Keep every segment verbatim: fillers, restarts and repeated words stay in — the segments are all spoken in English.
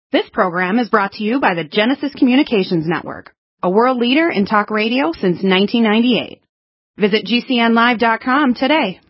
This program is brought to you by the Genesis Communications Network, a world leader in talk radio since nineteen ninety-eight. Visit G C N live dot com today.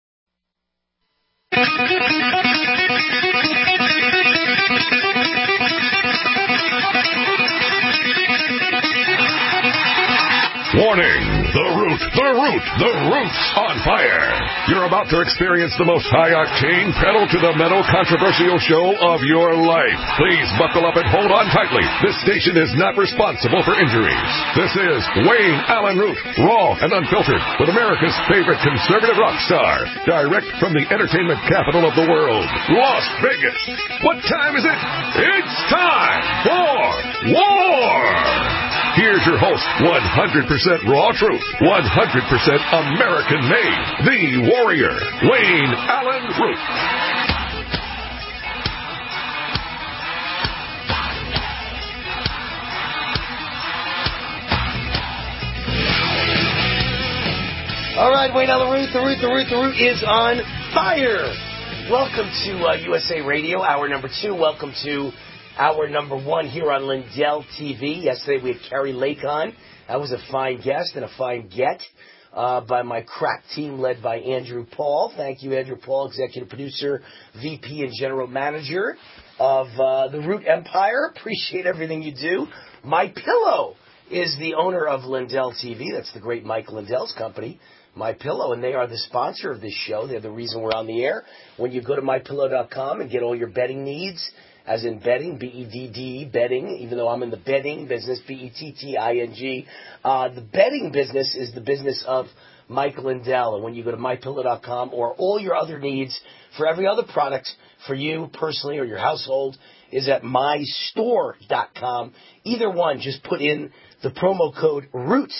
Warning! The Root, the Root, the Root's on fire! You're about to experience the most high-octane, pedal-to-the-metal controversial show of your life. Please buckle up and hold on tightly. This station is not responsible for injuries. This is Wayne Allen Root, raw and unfiltered, with America's favorite conservative rock star, direct from the entertainment capital of the world, Las Vegas. What time is it? It's time for war! Here's your host, one hundred percent raw truth, one hundred percent American-made, the warrior, Wayne Allen Root. All right, Wayne Allen Root, the Root, the Root, the Root is on fire. Welcome to uh, U S A Radio, hour number two. Welcome to hour number one here on Lindell T V. Yesterday we had Carrie Lake on. That was a fine guest and a fine get uh, by my crack team led by Andrew Paul. Thank you, Andrew Paul, executive producer, V P, and general manager of uh, the Root Empire. Appreciate everything you do. My Pillow is the owner of Lindell T V. That's the great Mike Lindell's company, My Pillow, and they are the sponsor of this show. They're the reason we're on the air. When you go to my pillow dot com and get all your bedding needs, as in bedding, B E D D, bedding, even though I'm in the bedding business, B E T T I N G. Uh, the bedding business is the business of Mike Lindell. And when you go to my pillow dot com or all your other needs for every other product for you personally or your household is at my store dot com. Either one, just put in the promo code ROOT,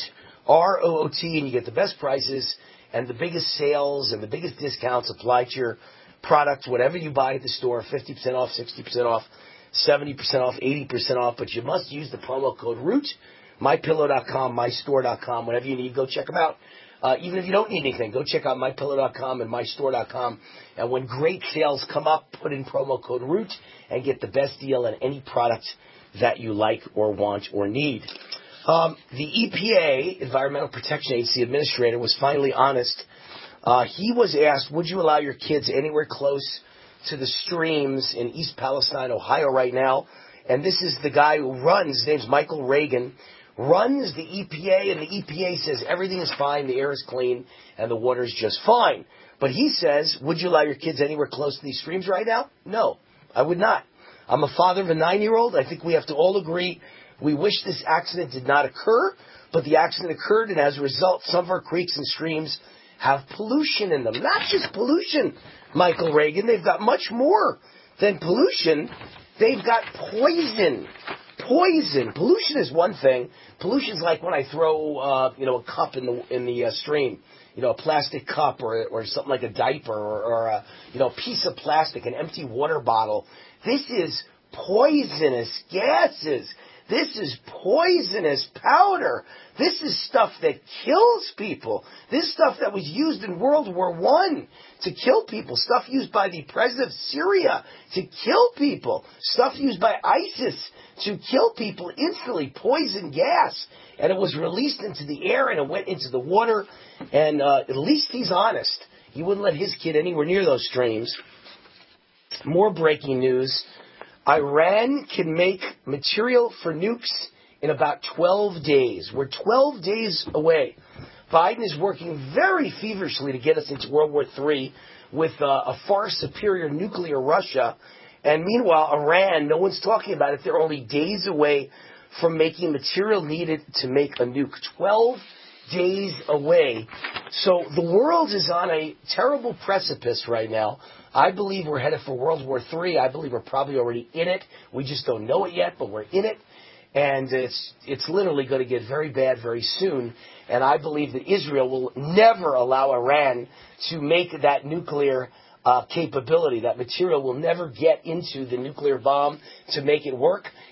R O O T, and you get the best prices and the biggest sales and the biggest discounts applied to your product, whatever you buy at the store, fifty percent off, sixty percent off, seventy percent off, eighty percent off, but you must use the promo code ROOT, my pillow dot com, my store dot com, whatever you need, go check them out. Uh, even if you don't need anything, go check out my pillow dot com and my store dot com, and when great sales come up, put in promo code ROOT and get the best deal on any product that you like or want or need. Um, the E P A, Environmental Protection Agency Administrator, was finally honest. Uh, he was asked, would you allow your kids anywhere close to the streams in East Palestine, Ohio right now? And this is the guy who runs, his name's Michael Reagan, runs the E P A, and the E P A says everything is fine, the air is clean, and the water is just fine. But he says, would you allow your kids anywhere close to these streams right now? No, I would not. I'm a father of a nine-year-old. I think we have to all agree we wish this accident did not occur, but the accident occurred, and as a result, some of our creeks and streams have pollution in them. Not just pollution, Michael Reagan. They've got much more than pollution. They've got poison. Poison. Pollution is one thing. Pollution's like when I throw, uh, you know, a cup in the in the uh, stream. You know, a plastic cup or or something like a diaper or, or a, you know, piece of plastic, an empty water bottle. This is poisonous gases. This is poisonous powder. This is stuff that kills people. This stuff that was used in World War One to kill people. Stuff used by the president of Syria to kill people. Stuff used by ISIS to kill people instantly. Poison gas. And it was released into the air and it went into the water. And uh, at least he's honest. He wouldn't let his kid anywhere near those streams. More breaking news. Iran can make material for nukes in about twelve days. We're twelve days away. Biden is working very feverishly to get us into World War Three with uh, a far superior nuclear Russia. And meanwhile, Iran, no one's talking about it. They're only days away from making material needed to make a nuke. twelve days away. So the world is on a terrible precipice right now. I believe we're headed for World War Three. I believe we're probably already in it. We just don't know it yet, but we're in it. And it's it's literally going to get very bad very soon. And I believe that Israel will never allow Iran to make that nuclear uh, capability. That material will never get into the nuclear bomb to make it work.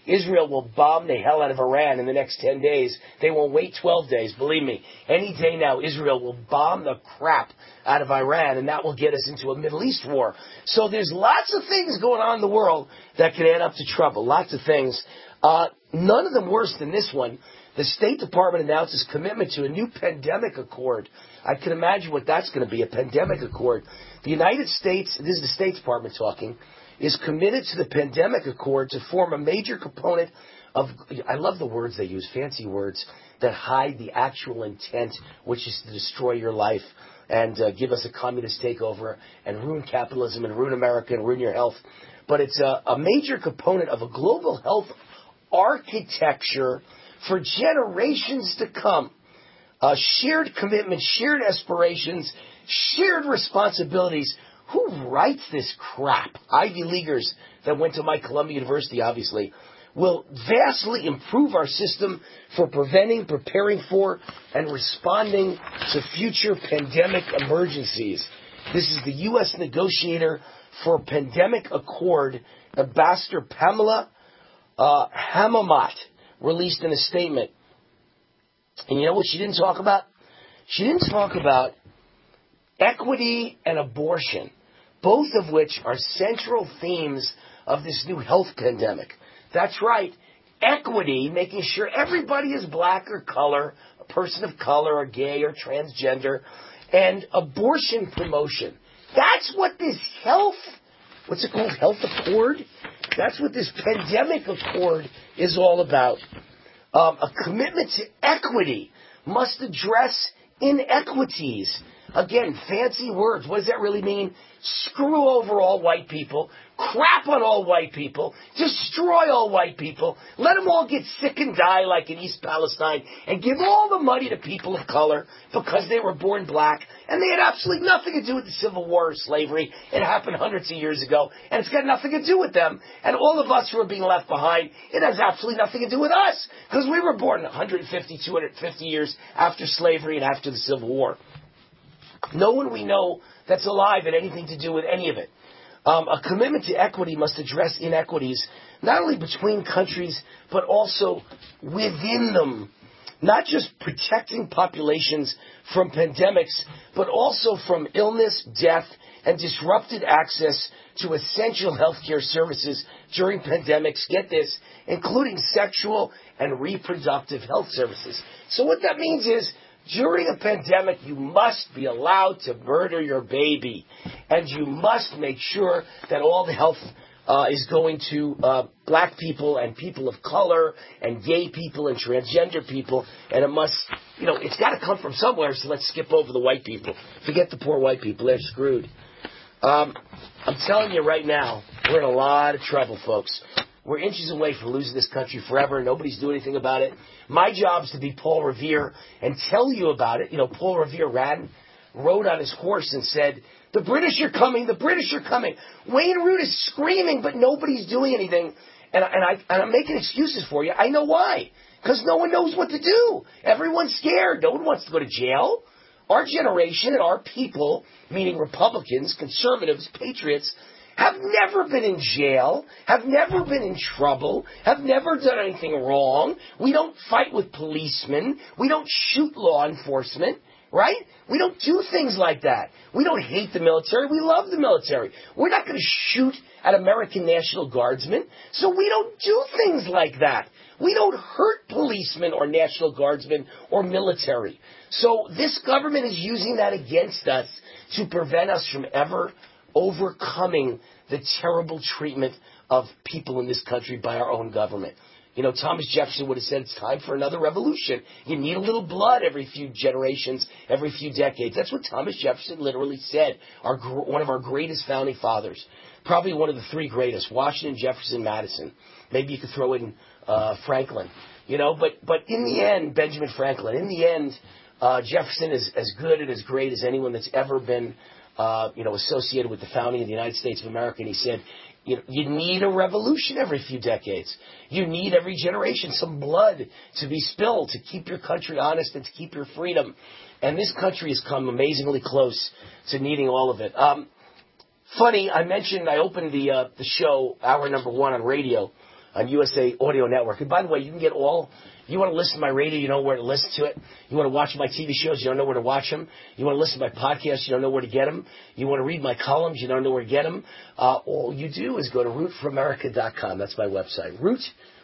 Israel will bomb the hell out of Iran in the next ten days. They won't wait twelve days. Believe me, any day now, Israel will bomb the crap out of Iran, and that will get us into a Middle East war. So there's lots of things going on in the world that could add up to trouble. Lots of things. Uh, none of them worse than this one. The State Department announces commitment to a new pandemic accord. I can imagine what that's going to be, a pandemic accord. The United States, this is the State Department talking, is committed to the pandemic accord to form a major component of, I love the words they use, fancy words, that hide the actual intent, which is to destroy your life and uh, give us a communist takeover and ruin capitalism and ruin America and ruin your health. But it's a, a major component of a global health architecture for generations to come. Uh, shared commitment, shared aspirations, shared responsibilities. Who writes this crap? Ivy Leaguers that went to my Columbia University, obviously, will vastly improve our system for preventing, preparing for, and responding to future pandemic emergencies. This is the U S negotiator for Pandemic Accord, Ambassador Pamela uh, Hamamat, released in a statement. And you know what she didn't talk about? She didn't talk about equity and abortion, both of which are central themes of this new health pandemic. That's right, equity, making sure everybody is black or color, a person of color or gay or transgender, and abortion promotion. That's what this health, what's it called, health accord? That's what this pandemic accord is all about. Um, a commitment to equity must address inequities. Again, fancy words. What does that really mean? Screw over all white people, crap on all white people, destroy all white people, let them all get sick and die like in East Palestine, and give all the money to people of color because they were born black, and they had absolutely nothing to do with the Civil War or slavery. It happened hundreds of years ago, and it's got nothing to do with them. And all of us who are being left behind, it has absolutely nothing to do with us, because we were born one hundred fifty, two hundred fifty years after slavery and after the Civil War. No one we know that's alive had anything to do with any of it. Um, a commitment to equity must address inequities, not only between countries, but also within them. Not just protecting populations from pandemics, but also from illness, death, and disrupted access to essential healthcare services during pandemics, get this, including sexual and reproductive health services. So what that means is, during a pandemic, you must be allowed to murder your baby. And you must make sure that all the health uh, is going to uh, black people and people of color and gay people and transgender people. And it must, you know, it's got to come from somewhere, so let's skip over the white people. Forget the poor white people. They're screwed. Um, I'm telling you right now, we're in a lot of trouble, folks. We're inches away from losing this country forever. Nobody's doing anything about it. My job is to be Paul Revere and tell you about it. You know, Paul Revere ran, rode on his horse and said, the British are coming, the British are coming. Wayne Root is screaming, but nobody's doing anything. And, and, I, and I'm making excuses for you. I know why. Because no one knows what to do. Everyone's scared. No one wants to go to jail. Our generation and our people, meaning Republicans, conservatives, patriots, have never been in jail, have never been in trouble, have never done anything wrong. We don't fight with policemen. We don't shoot law enforcement, right? We don't do things like that. We don't hate the military. We love the military. We're not going to shoot at American National Guardsmen, so we don't do things like that. We don't hurt policemen or National Guardsmen or military. So this government is using that against us to prevent us from ever overcoming the terrible treatment of people in this country by our own government. You know, Thomas Jefferson would have said it's time for another revolution. You need a little blood every few generations, every few decades. That's what Thomas Jefferson literally said, our, one of our greatest founding fathers. Probably one of the three greatest, Washington, Jefferson, Madison. Maybe you could throw in uh, Franklin. You know, but, but in the end, Benjamin Franklin, in the end, uh, Jefferson is as good and as great as anyone that's ever been Uh, you know, associated with the founding of the United States of America. And he said, you know, you need a revolution every few decades. You need every generation some blood to be spilled to keep your country honest and to keep your freedom. And this country has come amazingly close to needing all of it. Um, funny, I mentioned, I opened the uh, the show, hour number one on radio, on U S A Audio Network. And by the way, you can get all, you want to listen to my radio, you know where to listen to it. You want to watch my T V shows, you don't know where to watch them. You want to listen to my podcasts, you don't know where to get them. You want to read my columns, you don't know where to get them. Uh, all you do is go to root for america dot com. That's my website. root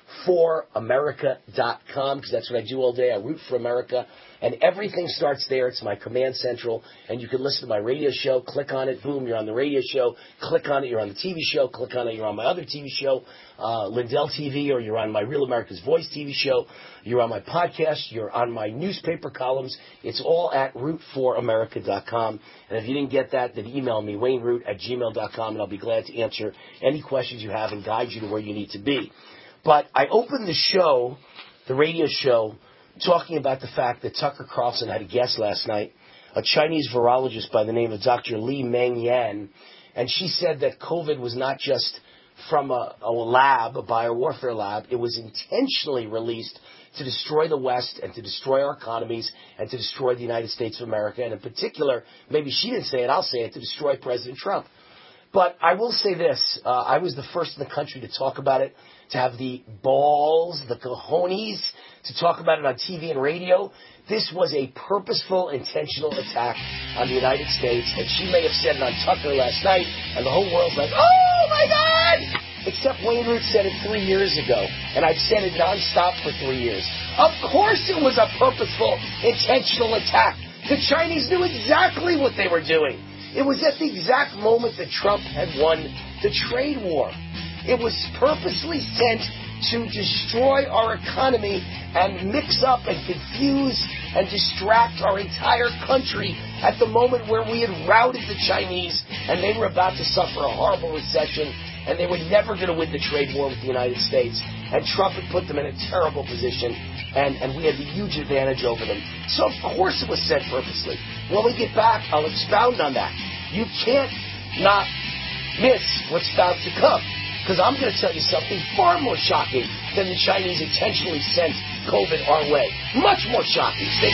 for america dot com, because that's what I do all day. I root for America. And everything starts there. It's my command central. And you can listen to my radio show. Click on it. Boom, you're on the radio show. Click on it. You're on the T V show. Click on it. You're on my other T V show, uh, Lindell T V, or you're on my Real America's Voice T V show. You're on my podcast. You're on my newspaper columns. It's all at root for america dot com. And if you didn't get that, then email me, wayne root at gmail dot com, and I'll be glad to answer any questions you have and guide you to where you need to be. But I opened the show, the radio show, talking about the fact that Tucker Carlson had a guest last night, a Chinese virologist by the name of Doctor Li Meng Yan, and she said that COVID was not just from a, a lab, a biowarfare lab. It was intentionally released to destroy the West and to destroy our economies and to destroy the United States of America, and in particular, maybe she didn't say it, I'll say it, to destroy President Trump. But I will say this, uh, I was the first in the country to talk about it, to have the balls, the cojones, to talk about it on T V and radio. This was a purposeful, intentional attack on the United States, and she may have said it on Tucker last night, and the whole world's like, oh my God! Except Wayne Root said it three years ago, and I've said it nonstop for three years. Of course it was a purposeful, intentional attack. The Chinese knew exactly what they were doing. It was at the exact moment that Trump had won the trade war. It was purposely sent to destroy our economy and mix up and confuse and distract our entire country at the moment where we had routed the Chinese and they were about to suffer a horrible recession and they were never going to win the trade war with the United States. And Trump had put them in a terrible position, and, and we had the huge advantage over them. So of course it was sent purposely. When we get back, I'll expound on that. You can't not miss what's about to come. Because I'm going to tell you something far more shocking than the Chinese intentionally sent COVID our way. Much more shocking. Stay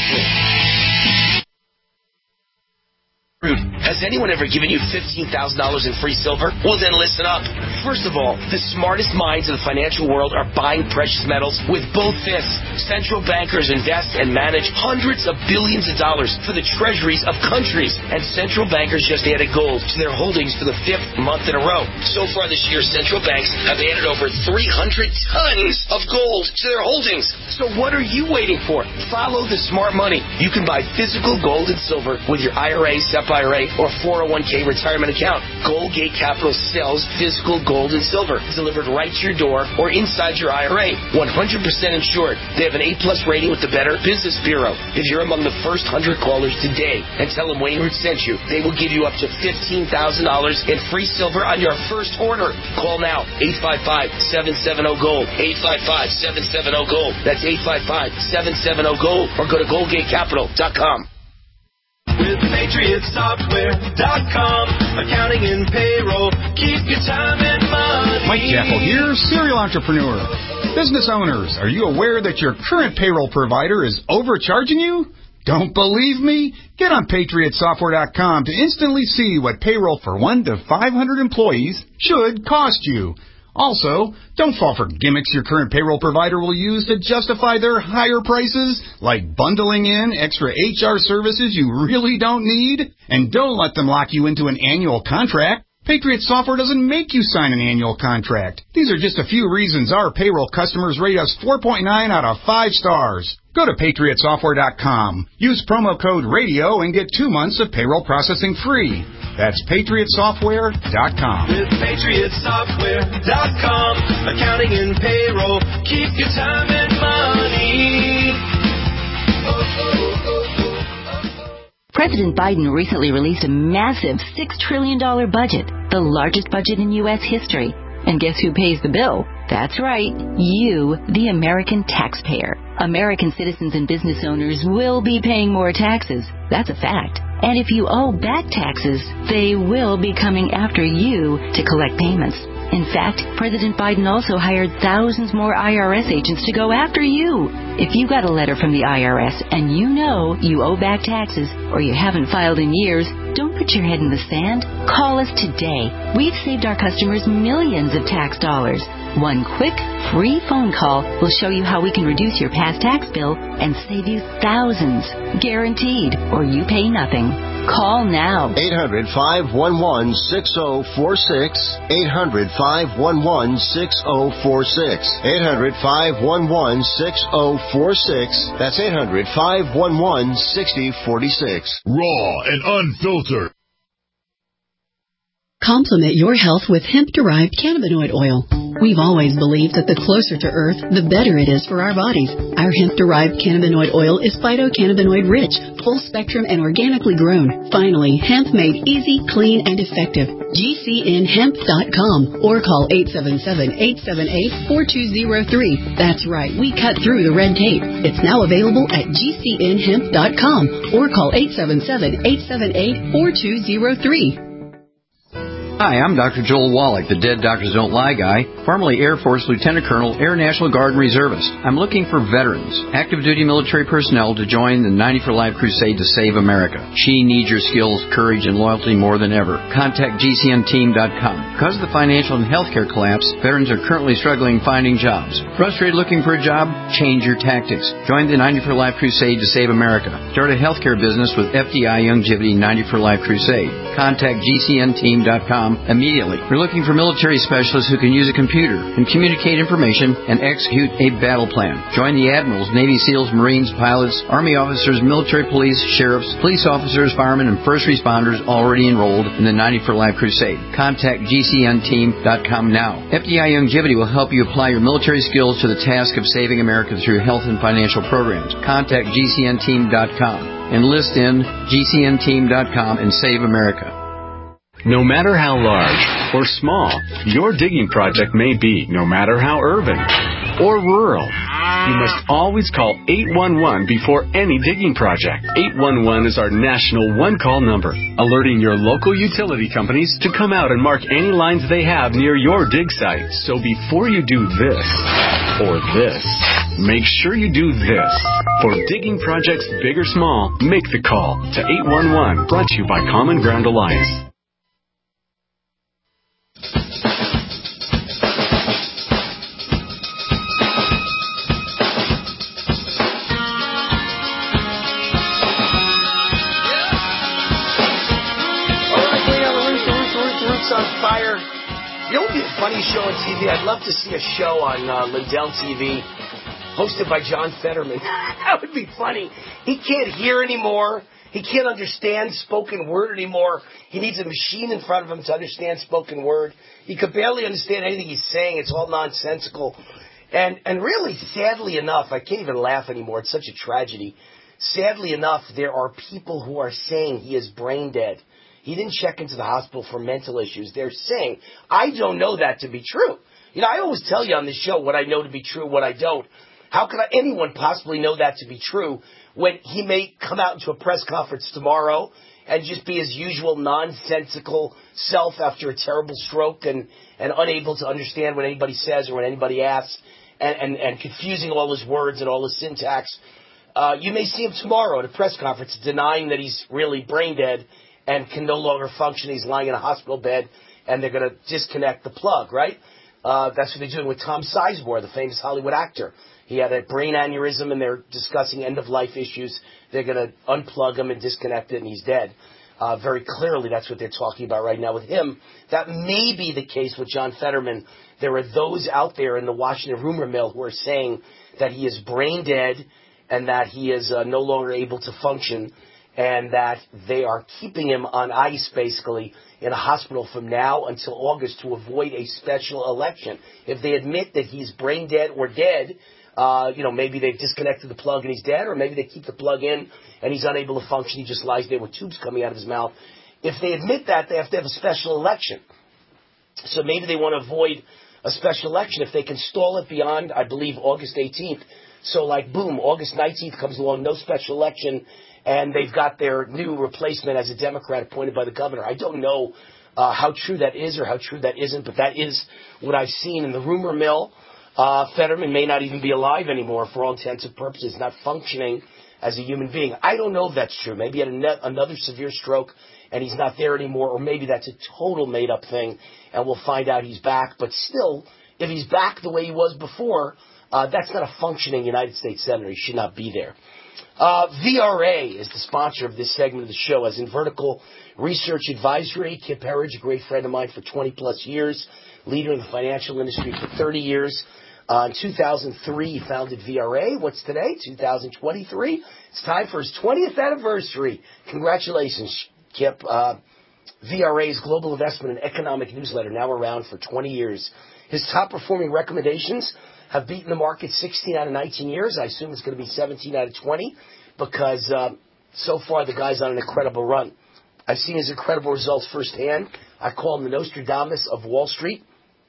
tuned. Has anyone ever given you fifteen thousand dollars in free silver? Well, then listen up. First of all, the smartest minds in the financial world are buying precious metals with both fists. Central bankers invest and manage hundreds of billions of dollars for the treasuries of countries. And central bankers just added gold to their holdings for the fifth month in a row. So far this year, central banks have added over three hundred tons of gold to their holdings. So what are you waiting for? Follow the smart money. You can buy physical gold and silver with your I R A, S E P I R A, or four oh one k retirement account. Goldgate Capital sells physical gold and silver delivered right to your door or inside your I R A. one hundred percent insured. They have an A plus rating with the Better Business Bureau. If you're among the first one hundred callers today and tell them Wayne Root sent you, they will give you up to fifteen thousand dollars in free silver on your first order. Call now, eight five five, seven seven zero, GOLD, eight five five, seven seven zero, GOLD. That's eight five five, seven seven zero, GOLD, or go to goldgate capital dot com. With Patriot Software dot com, accounting and payroll, keep your time and money. Mike Jackal here, serial entrepreneur. Business owners, are you aware that your current payroll provider is overcharging you? Don't believe me? Get on Patriot Software dot com to instantly see what payroll for one to five hundred employees should cost you. Also, don't fall for gimmicks your current payroll provider will use to justify their higher prices, like bundling in extra H R services you really don't need. And don't let them lock you into an annual contract. Patriot Software doesn't make you sign an annual contract. These are just a few reasons our payroll customers rate us four point nine out of five stars. Go to Patriot Software dot com. Use promo code RADIO and get two months of payroll processing free. That's Patriot Software dot com. With Patriot Software dot com, accounting and payroll, keep your time and money. President Biden recently released a massive six trillion dollars budget, the largest budget in U S history. And guess who pays the bill? That's right, you, the American taxpayer. American citizens and business owners will be paying more taxes. That's a fact. And if you owe back taxes, they will be coming after you to collect payments. In fact, President Biden also hired thousands more I R S agents to go after you. If you got a letter from the I R S and you know you owe back taxes or you haven't filed in years, don't put your head in the sand. Call us today. We've saved our customers millions of tax dollars. One quick, free phone call will show you how we can reduce your past tax bill and save you thousands. Guaranteed, or you pay nothing. Call now. eight hundred, five one one, six oh four six. eight hundred, five one one, six oh four six. eight hundred, five one one, six oh four six. That's eight hundred, five one one, six oh four six. Raw and unfiltered. Complement your health with hemp-derived cannabinoid oil. We've always believed that the closer to Earth, the better it is for our bodies. Our hemp-derived cannabinoid oil is phytocannabinoid-rich, full-spectrum, and organically grown. Finally, hemp made easy, clean, and effective. G C N hemp dot com or call eight seven seven, eight seven eight, four two zero three. That's right, we cut through the red tape. It's now available at G C N hemp dot com or call eight seven seven, eight seven eight, four two zero three. Hi, I'm Doctor Joel Wallach, the Dead Doctors Don't Lie guy, formerly Air Force Lieutenant Colonel, Air National Guard and Reservist. I'm looking for veterans, active duty military personnel to join the ninety for Life crusade to save America. She needs your skills, courage, and loyalty more than ever. Contact G C N team dot com. Because of the financial and healthcare collapse, veterans are currently struggling finding jobs. Frustrated looking for a job? Change your tactics. Join the ninety for Life crusade to save America. Start a healthcare business with F D I Youngevity ninety for Life crusade. Contact G C N team dot com immediately. We're looking for military specialists who can use a computer and communicate information and execute a battle plan. Join the admirals, Navy SEALs, Marines, pilots, Army officers, military police, sheriffs, police officers, firemen, and first responders already enrolled in the ninety for Life crusade. Contact G C N team dot com now. F D I Youngevity will help you apply your military skills to the task of saving America through health and financial programs. Contact G C N team dot com. Enlist in G C N team dot com and save America. No matter how large or small your digging project may be, no matter how urban or rural, you must always call eight one one before any digging project. eight one one is our national one-call number, alerting your local utility companies to come out and mark any lines they have near your dig site. So before you do this or this, make sure you do this. For digging projects big or small, make the call to eight one one, brought to you by Common Ground Alliance. On fire. You know what would be a funny show on T V? I'd love to see a show on uh, Lindell T V hosted by John Fetterman. That would be funny. He can't hear anymore. He can't understand spoken word anymore. He needs a machine in front of him to understand spoken word. He could barely understand anything he's saying. It's all nonsensical. And and really, sadly enough, I can't even laugh anymore. It's such a tragedy. Sadly enough, there are people who are saying he is brain dead. He didn't check into the hospital for mental issues. They're saying, I don't know that to be true. You know, I always tell you on this show what I know to be true, what I don't. How could I, anyone possibly know that to be true when he may come out into a press conference tomorrow and just be his usual nonsensical self after a terrible stroke and, and unable to understand what anybody says or what anybody asks and, and, and confusing all his words and all his syntax. Uh, you may see him tomorrow at a press conference denying that he's really brain dead and can no longer function. He's lying in a hospital bed, and they're going to disconnect the plug, right? Uh, that's what they're doing with Tom Sizemore, the famous Hollywood actor. He had a brain aneurysm, and they're discussing end-of-life issues. They're going to unplug him and disconnect it, and he's dead. Uh, very clearly, that's what they're talking about right now with him. That may be the case with John Fetterman. There are those out there in the Washington rumor mill who are saying that he is brain dead and that he is uh, no longer able to function, and that they are keeping him on ice, basically, in a hospital from now until August to avoid a special election. If they admit that he's brain dead or dead, uh, you know, maybe they've disconnected the plug and he's dead, or maybe they keep the plug in and he's unable to function. He just lies there with tubes coming out of his mouth. If they admit that, they have to have a special election. So maybe they want to avoid a special election if they can stall it beyond, I believe, August eighteenth. So, like, boom, August nineteenth comes along, no special election, and they've got their new replacement as a Democrat appointed by the governor. I don't know uh, how true that is or how true that isn't, but that is what I've seen in the rumor mill. Uh, Fetterman may not even be alive anymore for all intents and purposes, not functioning as a human being. I don't know if that's true. Maybe he had a ne- another severe stroke and he's not there anymore, or maybe that's a total made-up thing, and we'll find out he's back. But still, if he's back the way he was before, uh, that's not a functioning United States Senator. He should not be there. Uh, V R A is the sponsor of this segment of the show, as in Vertical Research Advisory. Kip Herridge, a great friend of mine for twenty plus years, leader in the financial industry for thirty years. Uh, in two thousand three, he founded V R A. What's today? two thousand twenty-three. It's time for his twentieth anniversary. Congratulations, Kip. Uh, V R A's Global Investment and Economic Newsletter, now around for twenty years. His top-performing recommendations have beaten the market sixteen out of nineteen years. I assume it's going to be seventeen out of twenty because uh, so far the guy's on an incredible run. I've seen his incredible results firsthand. I call him the Nostradamus of Wall Street.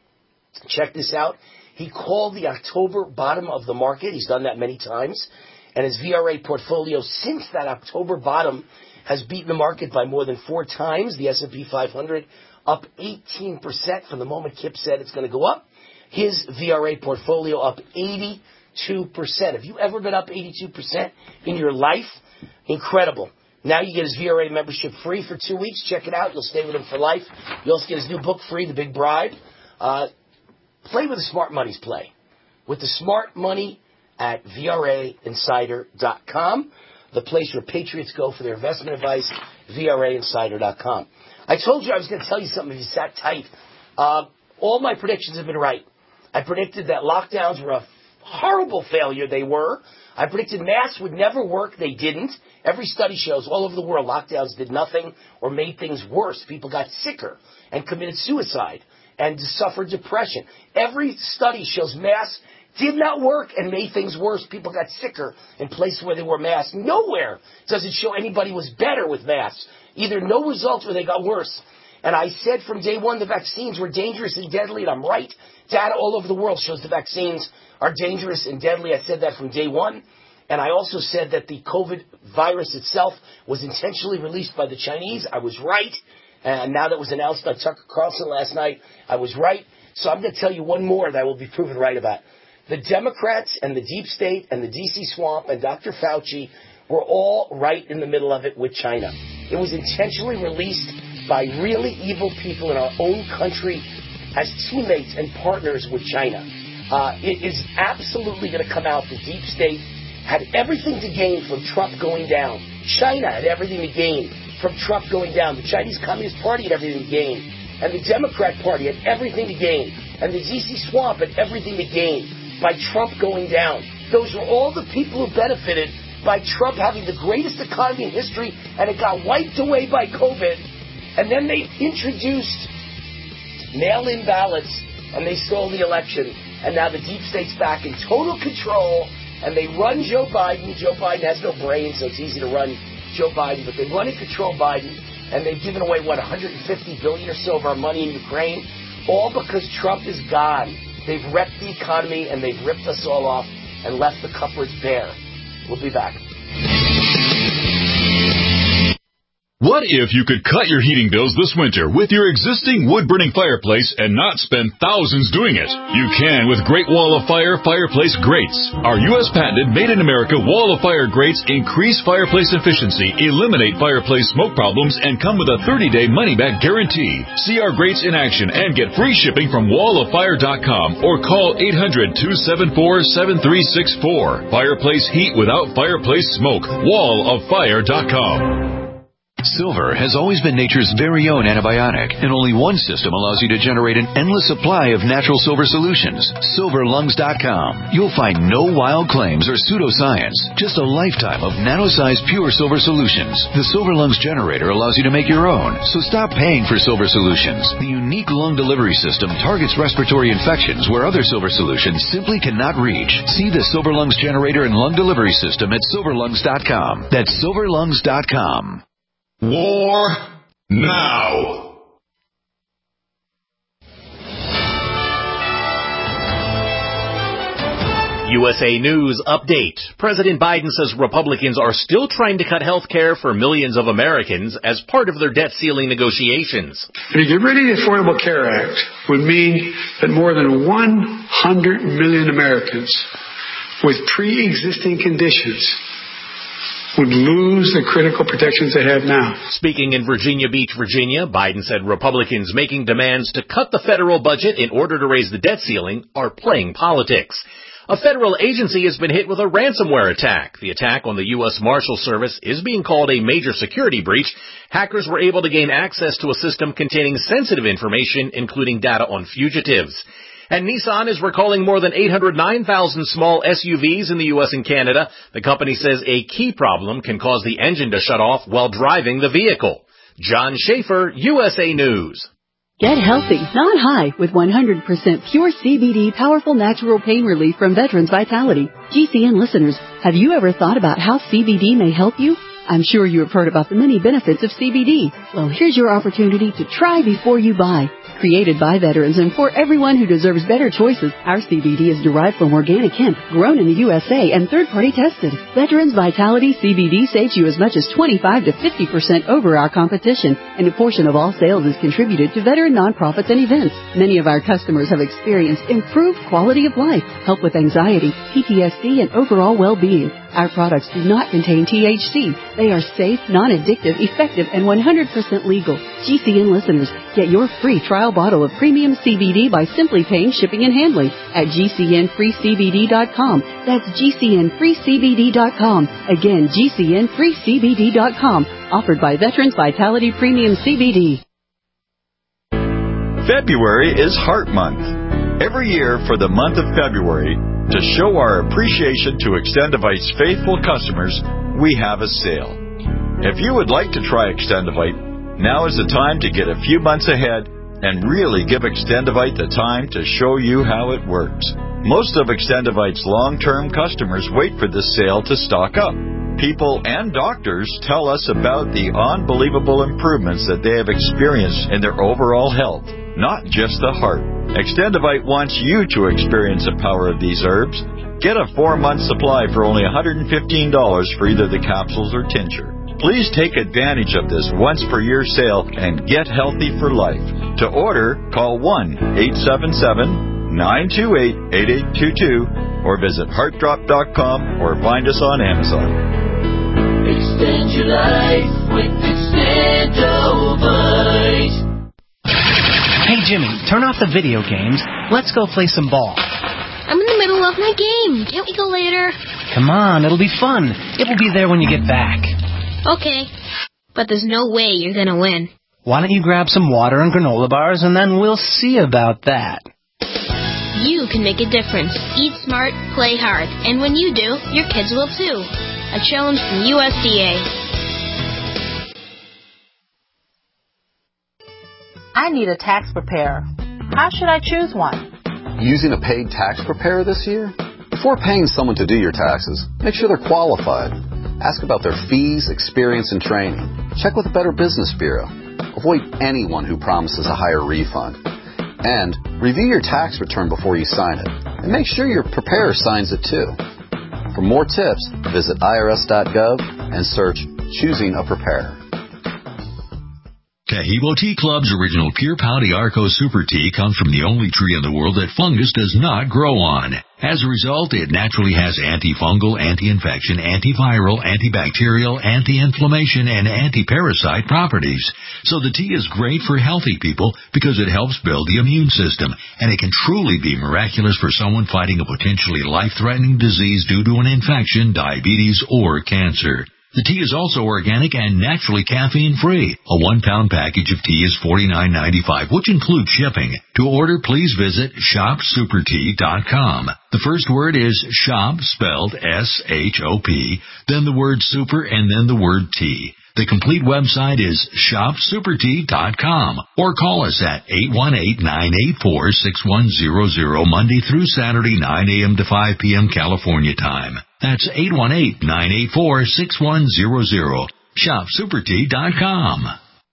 Check this out. He called the October bottom of the market. He's done that many times. And his V R A portfolio since that October bottom has beaten the market by more than four times. The S and P five hundred up eighteen percent from the moment Kip said it's going to go up. His V R A portfolio up eighty-two percent. Have you ever been up eighty-two percent in your life? Incredible. Now you get his V R A membership free for two weeks. Check it out. You'll stay with him for life. You also get his new book free, The Big Bribe. Uh, play with the Smart Money's play. With the Smart Money at V R A insider dot com. The place where Patriots go for their investment advice, V R A insider dot com. I told you I was going to tell you something if you sat tight. Uh, all my predictions have been right. I predicted that lockdowns were a horrible failure. They were. I predicted masks would never work. They didn't. Every study shows all over the world lockdowns did nothing or made things worse. People got sicker and committed suicide and suffered depression. Every study shows masks did not work and made things worse. People got sicker in places where they wore masks. Nowhere does it show anybody was better with masks. Either no results or they got worse. And I said from day one the vaccines were dangerous and deadly, and I'm right. Data all over the world shows the vaccines are dangerous and deadly. I said that from day one. And I also said that the COVID virus itself was intentionally released by the Chinese. I was right. And now that was announced by Tucker Carlson last night, I was right. So I'm going to tell you one more that I will be proven right about. The Democrats and the deep state and the D C swamp and Doctor Fauci were all right in the middle of it with China. It was intentionally released by really evil people in our own country as teammates and partners with China. Uh, it is absolutely going to come out the deep state had everything to gain from Trump going down. China had everything to gain from Trump going down. The Chinese Communist Party had everything to gain. And the Democrat Party had everything to gain. And the D C swamp had everything to gain by Trump going down. Those were all the people who benefited by Trump having the greatest economy in history, and it got wiped away by COVID. And then they introduced mail-in ballots, and they stole the election. And now the deep state's back in total control, and they run Joe Biden. Joe Biden has no brain, so it's easy to run Joe Biden. But they run and control Biden, and they've given away, what, one hundred fifty billion dollars or so of our money in Ukraine, all because Trump is gone. They've wrecked the economy, and they've ripped us all off and left the cupboards bare. We'll be back. What if you could cut your heating bills this winter with your existing wood-burning fireplace and not spend thousands doing it? You can with Great Wall of Fire Fireplace Grates. Our U S patented made-in-America Wall of Fire grates increase fireplace efficiency, eliminate fireplace smoke problems, and come with a thirty-day money-back guarantee. See our grates in action and get free shipping from wall of fire dot com or call eight hundred, two seven four, seven three six four. Fireplace heat without fireplace smoke. wall of fire dot com. Silver has always been nature's very own antibiotic, and only one system allows you to generate an endless supply of natural silver solutions. silver lungs dot com. You'll find no wild claims or pseudoscience, just a lifetime of nano-sized pure silver solutions. The Silver Lungs generator allows you to make your own, so stop paying for silver solutions. The unique lung delivery system targets respiratory infections where other silver solutions simply cannot reach. See the Silver Lungs generator and lung delivery system at silver lungs dot com. That's silver lungs dot com. War now. U S A News Update. President Biden says Republicans are still trying to cut health care for millions of Americans as part of their debt ceiling negotiations. To get rid of the Affordable Care Act would mean that more than one hundred million Americans with pre-existing conditions would lose the critical protections they have now. Speaking in Virginia Beach, Virginia, Biden said Republicans making demands to cut the federal budget in order to raise the debt ceiling are playing politics. A federal agency has been hit with a ransomware attack. The attack on the U S Marshal Service is being called a major security breach. Hackers were able to gain access to a system containing sensitive information, including data on fugitives. And Nissan is recalling more than eight hundred nine thousand small S U Vs in the U S and Canada. The company says a key problem can cause the engine to shut off while driving the vehicle. John Schaefer, U S A News. Get healthy, not high, with one hundred percent pure C B D powerful natural pain relief from Veterans Vitality. G C N listeners, have you ever thought about how C B D may help you? I'm sure you have heard about the many benefits of C B D. Well, here's your opportunity to try before you buy. Created by veterans and for everyone who deserves better choices, our C B D is derived from organic hemp, grown in the U S A and third-party tested. Veterans Vitality C B D saves you as much as twenty-five to fifty percent over our competition, and a portion of all sales is contributed to veteran nonprofits and events. Many of our customers have experienced improved quality of life, help with anxiety, P T S D, and overall well-being. Our products do not contain T H C. They are safe, non-addictive, effective, and one hundred percent legal. G C N listeners, get your free trial bottle of premium C B D by simply paying shipping and handling at G C N free C B D dot com. That's G C N free C B D dot com. Again, G C N free C B D dot com. Offered by Veterans Vitality Premium C B D. February is Heart Month. Every year for the month of February, to show our appreciation to Extendivite's faithful customers, we have a sale. If you would like to try Extendivite, now is the time to get a few months ahead and really give Extendivite the time to show you how it works. Most of Extendivite's long-term customers wait for this sale to stock up. People and doctors tell us about the unbelievable improvements that they have experienced in their overall health, not just the heart. Extendivite wants you to experience the power of these herbs. Get a four-month supply for only one hundred fifteen dollars for either the capsules or tincture. Please take advantage of this once-per-year sale and get healthy for life. To order, call one eight seven seven, nine two eight, eight eight two two or visit heart drop dot com or find us on Amazon. Extend your life with Extendivite. Hey, Jimmy, turn off the video games. Let's go play some ball. I'm in the middle of my game. Can't we go later? Come on, it'll be fun. It will be there when you get back. Okay, but there's no way you're going to win. Why don't you grab some water and granola bars, and then we'll see about that. You can make a difference. Eat smart, play hard. And when you do, your kids will too. A challenge from U S D A. I need a tax preparer. How should I choose one? Using a paid tax preparer this year? Before paying someone to do your taxes, make sure they're qualified. Ask about their fees, experience, and training. Check with the Better Business Bureau. Avoid anyone who promises a higher refund. And review your tax return before you sign it. And make sure your preparer signs it too. For more tips, visit I R S dot gov and search Choosing a Preparer. Tahibo Tea Club's original Pure Pau Arco Super Tea comes from the only tree in the world that fungus does not grow on. As a result, it naturally has antifungal, anti-infection, antiviral, antibacterial, anti-inflammation, and anti-parasite properties. So the tea is great for healthy people because it helps build the immune system, and it can truly be miraculous for someone fighting a potentially life-threatening disease due to an infection, diabetes, or cancer. The tea is also organic and naturally caffeine-free. A one-pound package of tea is forty-nine ninety-five, which includes shipping. To order, please visit shop super tea dot com. The first word is shop, spelled S H O P, then the word super, and then the word tea. The complete website is shop super tea dot com, or call us at eight one eight, nine eight four, six one zero zero Monday through Saturday, nine a.m. to five p.m. California time. That's eight one eight, nine eight four, six one zero zero. shop super tea dot com.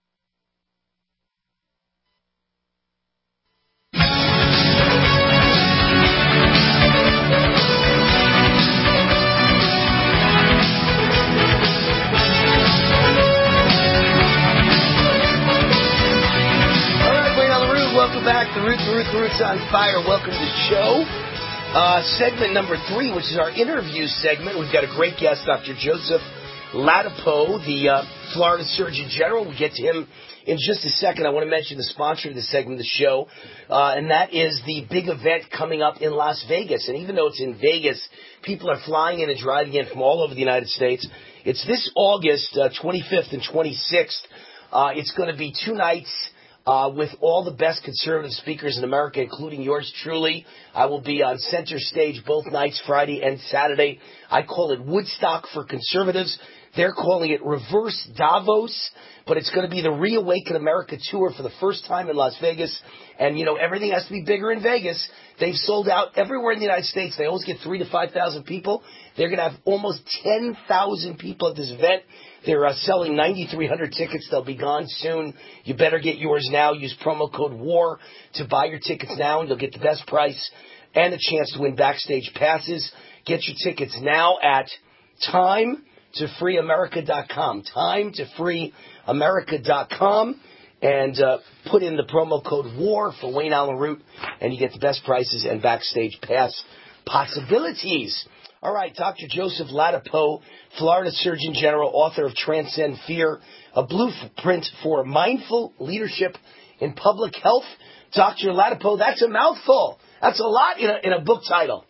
Welcome back. The Root, the Root, the Root's on fire. Welcome to the show. Uh, segment number three, which is our interview segment. We've got a great guest, Doctor Joseph Ladapo, the uh, Florida Surgeon General. We'll get to him in just a second. I want to mention the sponsor of this segment of the show, uh, and that is the big event coming up in Las Vegas. And even though it's in Vegas, people are flying in and driving in from all over the United States. It's this August uh, twenty-fifth and twenty-sixth. Uh, it's going to be two nights uh, with all the best conservative speakers in America, including yours truly. I will be on center stage both nights, Friday and Saturday. I call it Woodstock for conservatives. They're calling it Reverse Davos, but it's going to be the Reawaken America tour for the first time in Las Vegas. And, you know, everything has to be bigger in Vegas. They've sold out everywhere in the United States. They always get three to five thousand people. They're going to have almost ten thousand people at this event. They're uh, selling ninety-three hundred tickets. They'll be gone soon. You better get yours now. Use promo code WAR to buy your tickets now, and you'll get the best price and a chance to win backstage passes. Get your tickets now at time to free america dot com. time to free america dot com. And uh, put in the promo code WAR for Wayne Allen Root, and you get the best prices and backstage pass possibilities. All right, Doctor Joseph Ladapo, Florida Surgeon General, author of Transcend Fear, a blueprint for mindful leadership in public health. Doctor Ladapo, that's a mouthful. That's a lot in a, in a book title.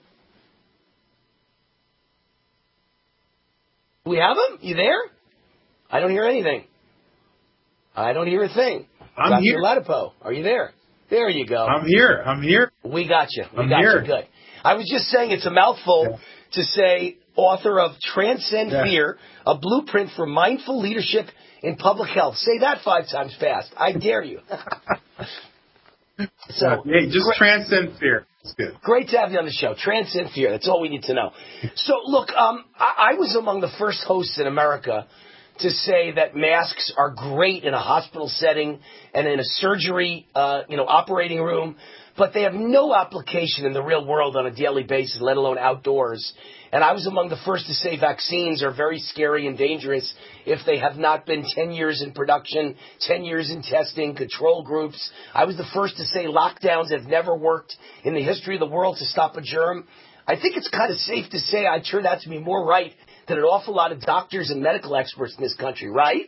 Do we have him? You there? I don't hear anything. I don't hear a thing. I'm Doctor here. Ladapo, are you there? There you go. I'm here. I'm here. We got you. We I'm got here. you. Good. I was just saying it's a mouthful Yeah. to say author of Transcend Yeah. Fear, a blueprint for mindful leadership in public health. Say that five times fast. I dare you. So, hey, just great, transcend fear. It's good. Great to have you on the show. Transcend Fear. That's all we need to know. So, look, um, I, I was among the first hosts in America to say that masks are great in a hospital setting and in a surgery, uh, you know, operating room, but they have no application in the real world on a daily basis, let alone outdoors. And I was among the first to say vaccines are very scary and dangerous if they have not been ten years in production, ten years in testing, control groups. I was the first to say lockdowns have never worked in the history of the world to stop a germ. I think it's kind of safe to say I turned out to be more right than an awful lot of doctors and medical experts in this country, right?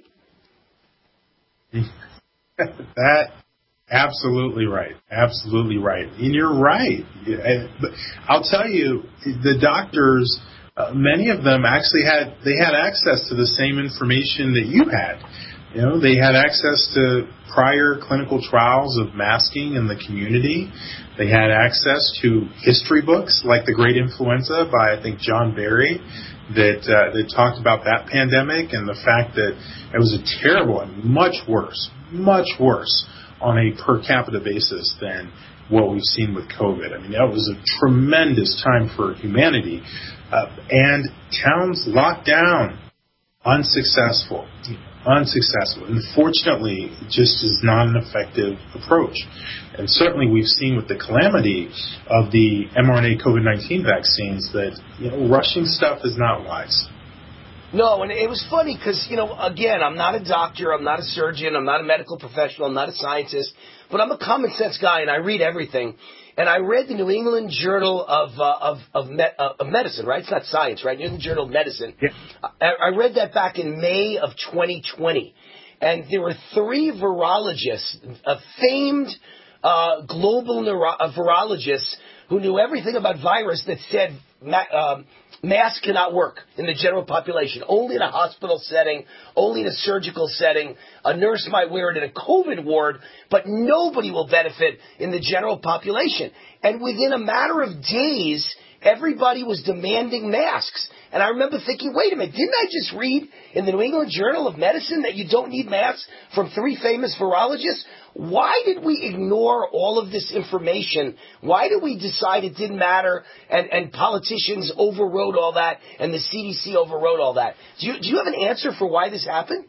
That, absolutely right. Absolutely right. And you're right. I'll tell you, the doctors, uh, many of them actually had, they had access to the same information that you had. You know, they had access to prior clinical trials of masking in the community. They had access to history books like The Great Influenza by, I think, John Barry, that uh, that talked about that pandemic and the fact that it was a terrible and much worse, much worse on a per capita basis than what we've seen with COVID. I mean, that was a tremendous time for humanity. Uh, and towns locked down, unsuccessful. Unsuccessful. Unfortunately, it just is not an effective approach. And certainly we've seen with the calamity of the mRNA COVID nineteen vaccines that, you know, rushing stuff is not wise. No, and it was funny because, you know, again, I'm not a doctor, I'm not a surgeon, I'm not a medical professional, I'm not a scientist, but I'm a common sense guy and I read everything. And I read the New England Journal of uh, of of, me- uh, of Medicine, right? It's not science, right? New England Journal of Medicine. Yeah. I, I read that back in May of twenty twenty. And there were three virologists, uh, famed uh, global neuro- uh, virologists who knew everything about virus that said ma- um, masks cannot work in the general population, only in a hospital setting, only in a surgical setting. A nurse might wear it in a COVID ward, but nobody will benefit in the general population. And within a matter of days, everybody was demanding masks. And I remember thinking, wait a minute, didn't I just read in the New England Journal of Medicine that you don't need masks from three famous virologists? Why did we ignore all of this information? Why did we decide it didn't matter and, and politicians overrode all that and the C D C overrode all that? Do you, do you have an answer for why this happened?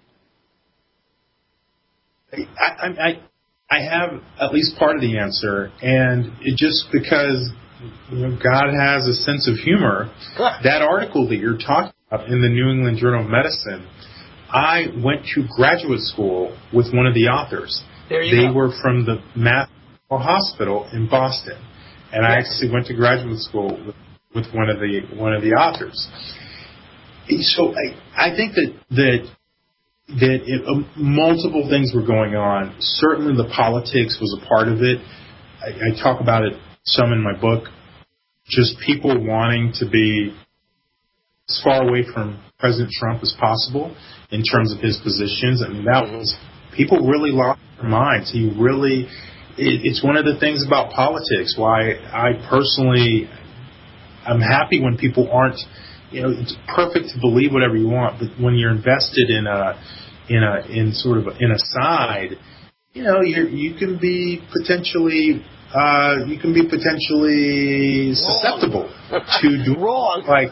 I, I, I have at least part of the answer, and it just because, you know, God has a sense of humor. That article that you're talking about in the New England Journal of Medicine, I went to graduate school with one of the authors. There you they go. were from the Mass Hospital in Boston, and I actually went to graduate school with, with one of the one of the authors. so I, I think that that that it, uh, multiple things were going on. Certainly, the politics was a part of it. I, I talk about it some in my book. Just people wanting to be as far away from President Trump as possible in terms of his positions. I mean, that was people really lost their minds. He really. It, it's one of the things about politics. Why I personally, I'm happy when people aren't. You know, it's perfect to believe whatever you want, but when you're invested in a, in a, in sort of a, in a side, you know, you you can be potentially, uh, you can be potentially susceptible to do wrong, like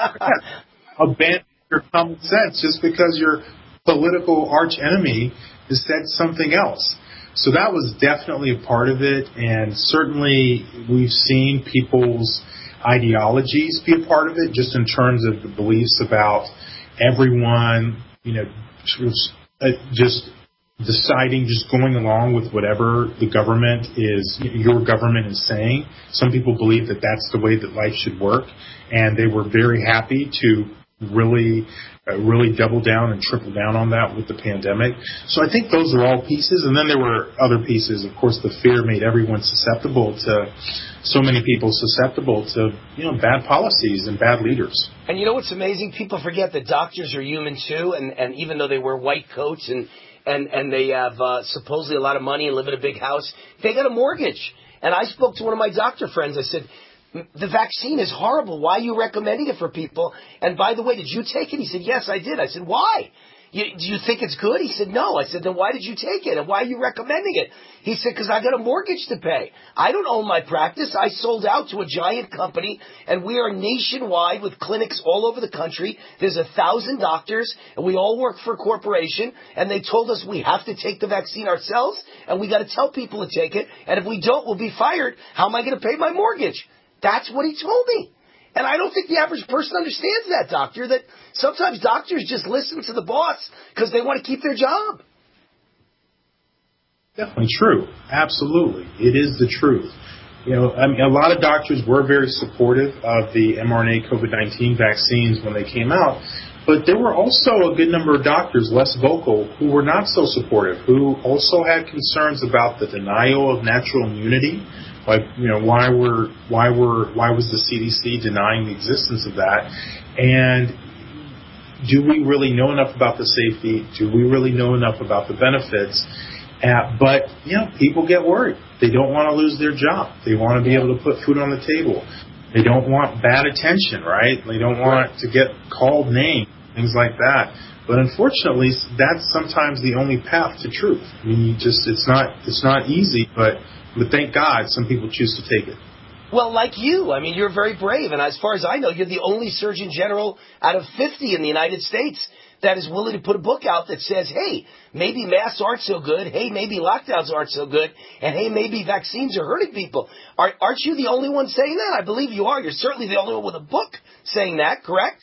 abandon your common sense just because your political arch enemy has said something else. So that was definitely a part of it, and certainly we've seen people's ideologies be a part of it, just in terms of the beliefs about everyone, you know, just deciding, just going along with whatever the government is, your government is saying. Some people believe that that's the way that life should work, and they were very happy to really, uh, really double down and triple down on that with the pandemic. So I think those are all pieces, and then there were other pieces. Of course, the fear made everyone susceptible to. So many people susceptible to, you know, bad policies and bad leaders. And you know what's amazing? People forget that doctors are human too, and, and even though they wear white coats and and and they have uh, supposedly a lot of money and live in a big house, they got a mortgage. And I spoke to one of my doctor friends. I said, the vaccine is horrible. Why are you recommending it for people? And by the way, did you take it? He said, yes, I did. I said, why? You, do you think it's good? He said, no. I said, then why did you take it? And why are you recommending it? He said, because I got a mortgage to pay. I don't own my practice. I sold out to a giant company, and we are nationwide with clinics all over the country. There's a thousand doctors, and we all work for a corporation, and they told us we have to take the vaccine ourselves, and we got to tell people to take it, and if we don't, we'll be fired. How am I going to pay my mortgage? That's what he told me. And I don't think the average person understands that, doctor, that sometimes doctors just listen to the boss because they want to keep their job. Definitely true. Absolutely. It is the truth. You know, I mean, a lot of doctors were very supportive of the mRNA COVID nineteen vaccines when they came out, but there were also a good number of doctors, less vocal, who were not so supportive, who also had concerns about the denial of natural immunity. Like, you know, why were why were why was the C D C denying the existence of that? And do we really know enough about the safety? Do we really know enough about the benefits? Uh, but you know, people get worried. They don't want to lose their job. They want to be able to put food on the table. They don't want bad attention, right? They don't want to get called names, things like that. But unfortunately, that's sometimes the only path to truth. I mean, you just it's not it's not easy, but. But thank God some people choose to take it. Well, like you. I mean, you're very brave. And as far as I know, you're the only Surgeon General out of fifty in the United States that is willing to put a book out that says, hey, maybe masks aren't so good. Hey, maybe lockdowns aren't so good. And hey, maybe vaccines are hurting people. Are, aren't you the only one saying that? I believe you are. You're certainly the only one with a book saying that, correct?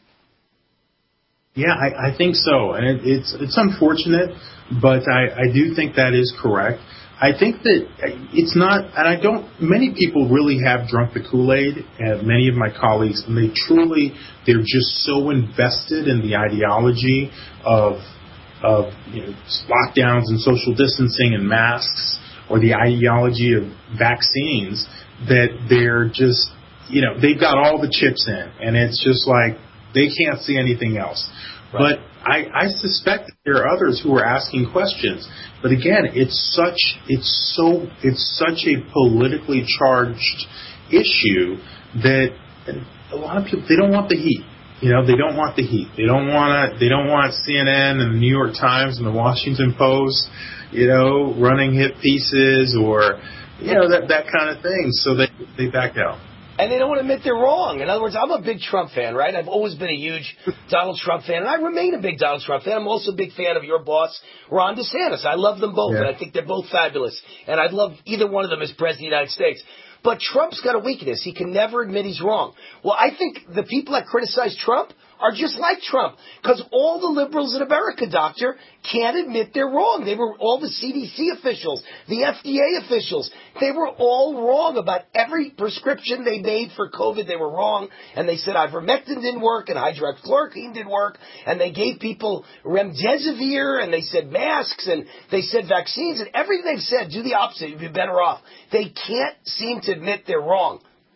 Yeah, I, I think so. And it, it's it's unfortunate, but I, I do think that is correct. I think that it's not, and I don't, many people really have drunk the Kool-Aid, and many of my colleagues, and they truly, they're just so invested in the ideology of, of you know, lockdowns and social distancing and masks, or the ideology of vaccines, that they're just, you know, they've got all the chips in, and it's just like, they can't see anything else. Right. But I, I suspect that there are others who are asking questions. But again, it's such it's so it's such a politically charged issue that a lot of people, they don't want the heat. You know, they don't want the heat. They don't want to. They don't want C N N and the New York Times and the Washington Post, you know, running hit pieces or you know that that kind of thing. So they they back out. And they don't want to admit they're wrong. In other words, I'm a big Trump fan, right? I've always been a huge Donald Trump fan, and I remain a big Donald Trump fan. I'm also a big fan of your boss, Ron DeSantis. I love them both, yeah. And I think they're both fabulous. And I'd love either one of them as president of the United States. But Trump's got a weakness. He can never admit he's wrong. Well, I think the people that criticize Trump are just like Trump. Because all the liberals in America, doctor, can't admit they're wrong. They were all the C D C officials, the F D A officials. They were all wrong about every prescription they made for COVID. They were wrong. And they said ivermectin didn't work and hydroxychloroquine didn't work. And they gave people remdesivir and they said masks and they said vaccines. And everything they've said, do the opposite. You'd be better off. They can't seem to admit they're wrong.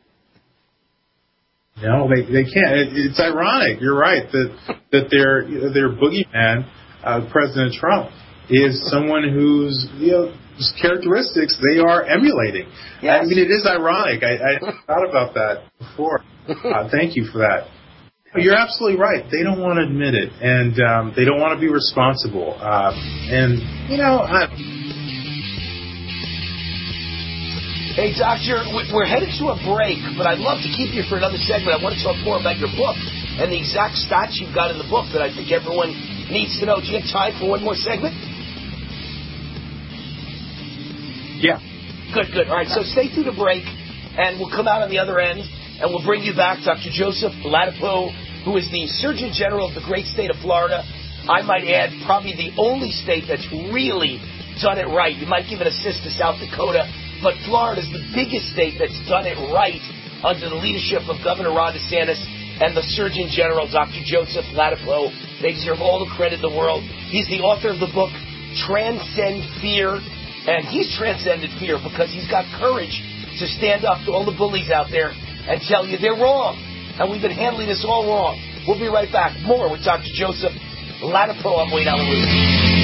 No, they they can't. It, it's ironic. You're right that that their their boogeyman, uh, President Trump, is someone whose you know whose characteristics they are emulating. Yes. I mean, it is ironic. I, I thought about that before. Uh, thank you for that. You're absolutely right. They don't want to admit it, and um, they don't want to be responsible. Uh, and you know. I, Hey, Doctor, we're headed to a break, but I'd love to keep you for another segment. I want to talk more about your book and the exact stats you've got in the book that I think everyone needs to know. Do you have time for one more segment? Yeah. Good, good. All right, so stay through the break, and we'll come out on the other end, and we'll bring you back Doctor Joseph Ladapo, who is the Surgeon General of the great state of Florida. I might add, probably the only state that's really done it right. You might give an assist to South Dakota, but Florida is the biggest state that's done it right under the leadership of Governor Ron DeSantis and the Surgeon General, Doctor Joseph Ladapo. They deserve all the credit in the world. He's the author of the book, Transcend Fear, and he's transcended fear because he's got courage to stand up to all the bullies out there and tell you they're wrong. And we've been handling this all wrong. We'll be right back. More with Doctor Joseph Ladapo on Wayne Allen Roof.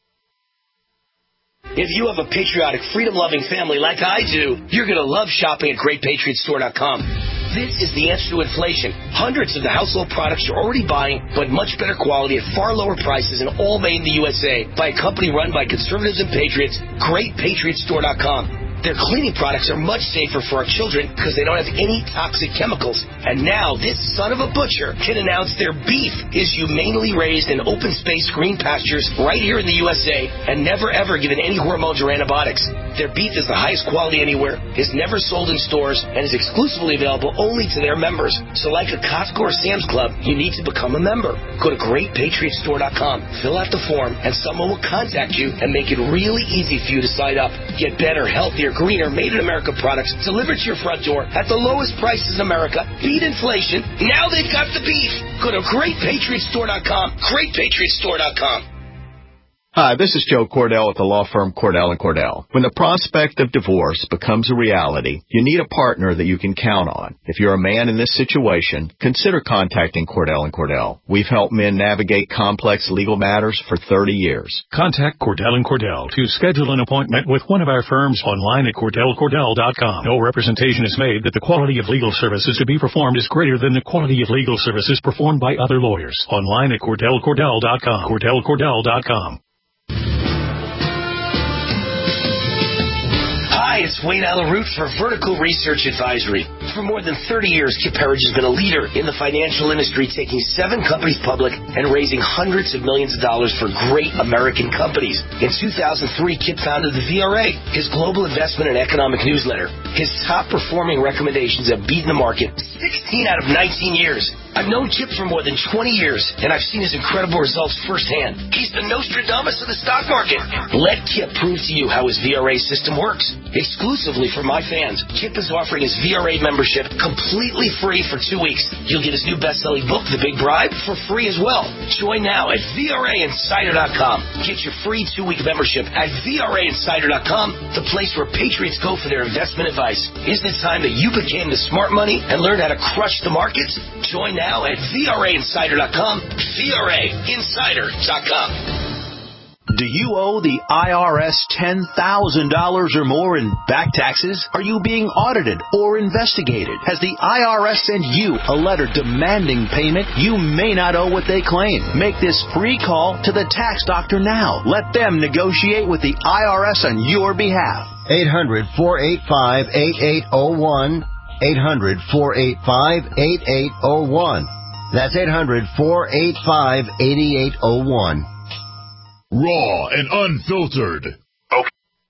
If you have a patriotic, freedom-loving family like I do, you're going to love shopping at Great Patriot Store dot com. This is the answer to inflation. Hundreds of the household products you're already buying, but much better quality at far lower prices and all made in the U S A by a company run by conservatives and patriots, Great Patriot Store dot com. Their cleaning products are much safer for our children because they don't have any toxic chemicals. And now this son of a butcher can announce their beef is humanely raised in open space green pastures right here in the U S A and never ever given any hormones or antibiotics. Their beef is the highest quality anywhere, is never sold in stores, and is exclusively available only to their members. So like a Costco or Sam's Club, you need to become a member. Go to Great Patriot Store dot com, fill out the form, and someone will contact you and make it really easy for you to sign up. Get better, healthier, greener, made-in-America products delivered to your front door at the lowest prices in America. Beat inflation. Now they've got the beef. Go to Great Patriot Store dot com. Great Patriot Store dot com. Hi, this is Joe Cordell at the law firm Cordell and Cordell. When the prospect of divorce becomes a reality, you need a partner that you can count on. If you're a man in this situation, consider contacting Cordell and Cordell. We've helped men navigate complex legal matters for thirty years. Contact Cordell and Cordell to schedule an appointment with one of our firms online at Cordell Cordell dot com. No representation is made that the quality of legal services to be performed is greater than the quality of legal services performed by other lawyers. Online at Cordell Cordell dot com. Cordell Cordell dot com. Hi, it's Wayne Allen Root for Vertical Research Advisory. For more than thirty years, Kip Herridge has been a leader in the financial industry, taking seven companies public and raising hundreds of millions of dollars for great American companies. In two thousand three, Kip founded the V R A, his global investment and economic newsletter. His top-performing recommendations have beaten the market sixteen out of nineteen years. I've known Kip for more than twenty years, and I've seen his incredible results firsthand. He's the Nostradamus of the stock market. Let Kip prove to you how his V R A system works. Exclusively for my fans, Kip is offering his V R A membership completely free for two weeks. You'll get his new best-selling book, The Big Bribe, for free as well. Join now at V R A Insider dot com. Get your free two-week membership at V R A Insider dot com, the place where patriots go for their investment advice. Isn't it time that you became the smart money and learned how to crush the markets? Join now at V R A Insider dot com, V R A Insider dot com. Do you owe the I R S ten thousand dollars or more in back taxes? Are you being audited or investigated? Has the I R S sent you a letter demanding payment? You may not owe what they claim. Make this free call to the tax doctor now. Let them negotiate with the I R S on your behalf. eight hundred, four eight five, eight eight zero one. eight hundred, four eight five, eight eight zero one. That's eight hundred, four eight five, eight eight zero one. Raw and unfiltered. Okay.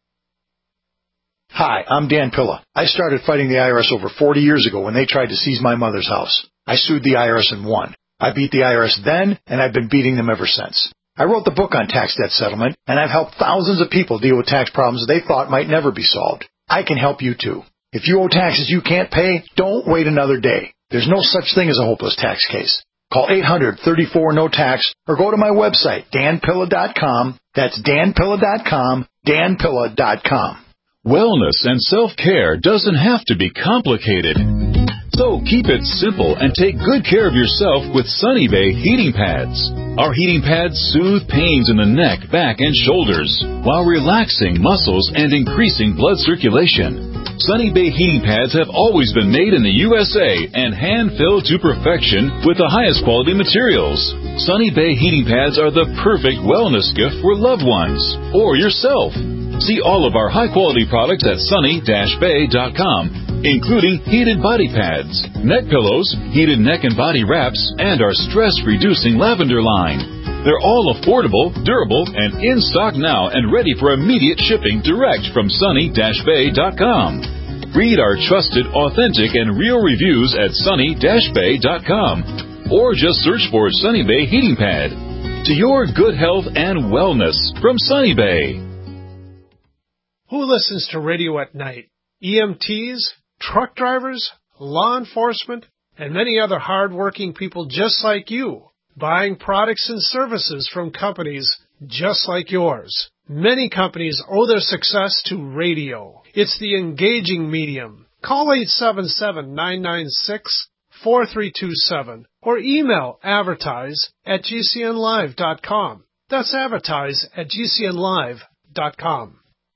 Hi, I'm Dan Pilla. I started fighting the I R S over forty years ago when they tried to seize my mother's house. I sued the I R S and won. I beat the I R S then, and I've been beating them ever since. I wrote the book on tax debt settlement, and I've helped thousands of people deal with tax problems they thought might never be solved. I can help you too. If you owe taxes you can't pay, don't wait another day. There's no such thing as a hopeless tax case. Call eight hundred, thirty-four, no tax or go to my website, dan pilla dot com. That's dan pilla dot com, dan pilla dot com. Wellness and self-care doesn't have to be complicated. So keep it simple and take good care of yourself with Sunny Bay heating pads. Our heating pads soothe pains in the neck, back, and shoulders while relaxing muscles and increasing blood circulation. Sunny Bay heating pads have always been made in the U S A and hand-filled to perfection with the highest quality materials. Sunny Bay heating pads are the perfect wellness gift for loved ones or yourself. See all of our high-quality products at sunny dash bay dot com, including heated body pads, neck pillows, heated neck and body wraps, and our stress-reducing lavender line. They're all affordable, durable, and in stock now and ready for immediate shipping direct from sunny dash bay dot com. Read our trusted, authentic, and real reviews at sunny dash bay dot com or just search for Sunny Bay Heating Pad. To your good health and wellness from Sunny Bay. Who listens to radio at night? E M Ts, truck drivers, law enforcement, and many other hard-working people just like you, buying products and services from companies just like yours. Many companies owe their success to radio. It's the engaging medium. Call eight seven seven, nine nine six, four three two seven or email advertise at g c n live dot com. That's advertise at g c n live dot com.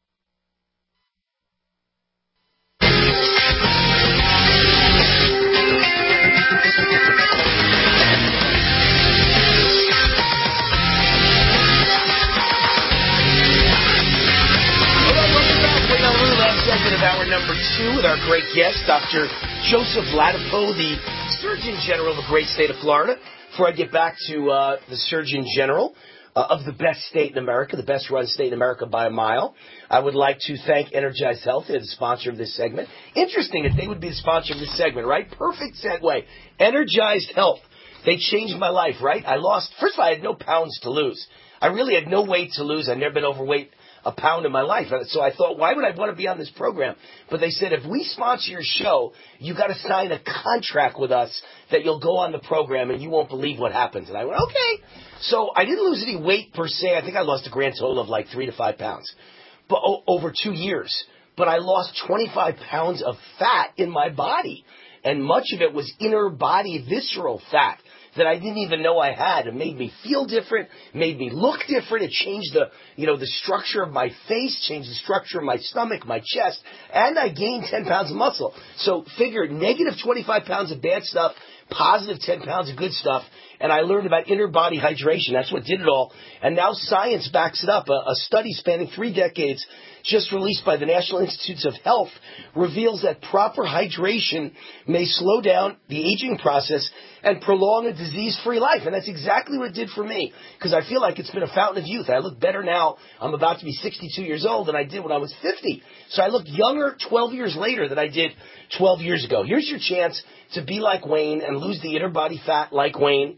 Segment of hour number two with our great guest, Doctor Joseph Ladapo, the Surgeon General of the great state of Florida. Before I get back to uh, the Surgeon General uh, of the best state in America, the best run state in America by a mile, I would like to thank Energized Health, the sponsor of this segment. Interesting that they would be the sponsor of this segment, right? Perfect segue. Energized Health. They changed my life, right? I lost, first of all, I had no pounds to lose. I really had no weight to lose. I'd never been overweight a pound in my life. So I thought, why would I want to be on this program? But they said, if we sponsor your show, you got to sign a contract with us that you'll go on the program and you won't believe what happens. And I went, okay. So I didn't lose any weight per se. I think I lost a grand total of like three to five pounds, but o- over two years. But I lost twenty-five pounds of fat in my body. And much of it was inner body visceral fat that I didn't even know I had. It made me feel different, made me look different. It changed the, you know, the structure of my face, changed the structure of my stomach, my chest, and I gained ten pounds of muscle. So figure negative twenty-five pounds of bad stuff, positive ten pounds of good stuff, and I learned about inner body hydration. That's what did it all. And now science backs it up. A, a study spanning three decades just released by the National Institutes of Health reveals that proper hydration may slow down the aging process and prolong a disease-free life. And that's exactly what it did for me, because I feel like it's been a fountain of youth. I look better now. I'm about to be sixty-two years old than I did when I was fifty. So I look younger twelve years later than I did twelve years ago. Here's your chance to be like Wayne and lose the inner body fat like Wayne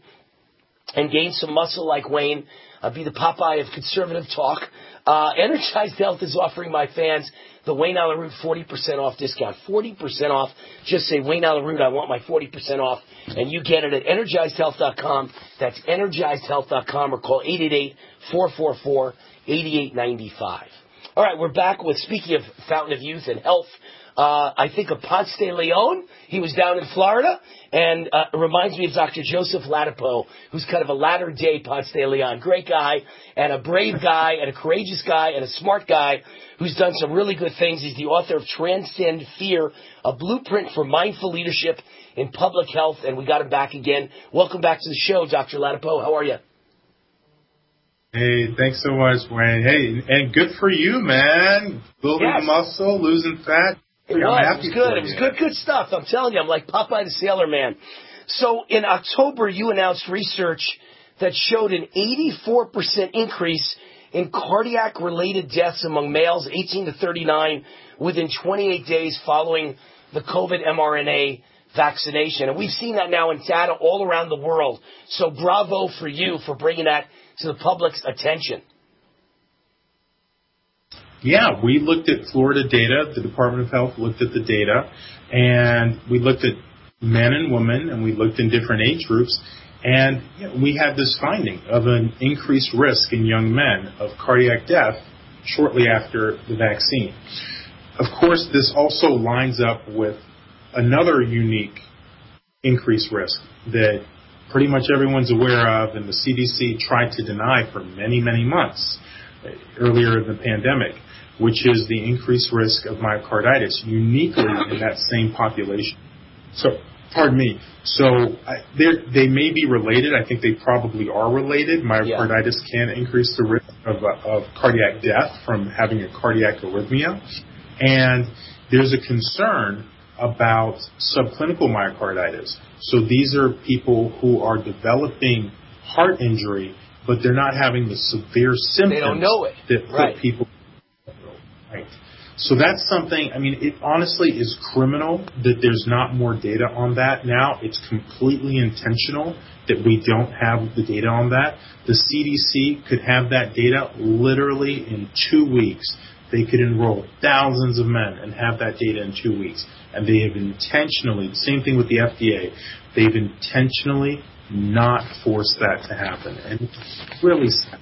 and gain some muscle like Wayne. Uh, be the Popeye of conservative talk. Uh, Energized Health is offering my fans the Wayne Allyn Root forty percent off discount. forty percent off. Just say, Wayne Allyn Root, I want my forty percent off. And you get it at energized health dot com. That's energized health dot com or call eight eight eight, four four four, eight eight nine five. All right, we're back with, speaking of Fountain of Youth and Health, Uh, I think of Ponce de Leon. He was down in Florida, and uh, it reminds me of Doctor Joseph Ladapo, who's kind of a latter-day Ponce de Leon. Great guy, and a brave guy, and a courageous guy, and a smart guy who's done some really good things. He's the author of Transcend Fear, a blueprint for mindful leadership in public health, and we got him back again. Welcome back to the show, Doctor Ladapo. How are you? Hey, thanks so much, Wayne. Hey, and good for you, man. Building Yes. muscle, losing fat. It I'm was. happy It was good. for It was you. good, good stuff. I'm telling you, I'm like Popeye the Sailor Man. So in October, you announced research that showed an eighty-four percent increase in cardiac-related deaths among males eighteen to thirty-nine within twenty-eight days following the COVID mRNA vaccination. And we've seen that now in data all around the world. So bravo for you for bringing that to the public's attention. Yeah, we looked at Florida data. The Department of Health looked at the data, and we looked at men and women, and we looked in different age groups, and you know, we had this finding of an increased risk in young men of cardiac death shortly after the vaccine. Of course, this also lines up with another unique increased risk that pretty much everyone's aware of, and the C D C tried to deny for many, many months earlier in the pandemic, which is the increased risk of myocarditis, uniquely in that same population. So, pardon me. So, I, they may be related. I think they probably are related. Myocarditis yeah. can increase the risk of, uh, of cardiac death from having a cardiac arrhythmia. And there's a concern about subclinical myocarditis. So these are people who are developing heart injury, but they're not having the severe symptoms they don't know it. that put right. people right. So that's something, I mean, it honestly is criminal that there's not more data on that now. It's completely intentional that we don't have the data on that. The C D C could have that data literally in two weeks. They could enroll thousands of men and have that data in two weeks. And they have intentionally, same thing with the F D A, they've intentionally not forced that to happen. And it's really sad.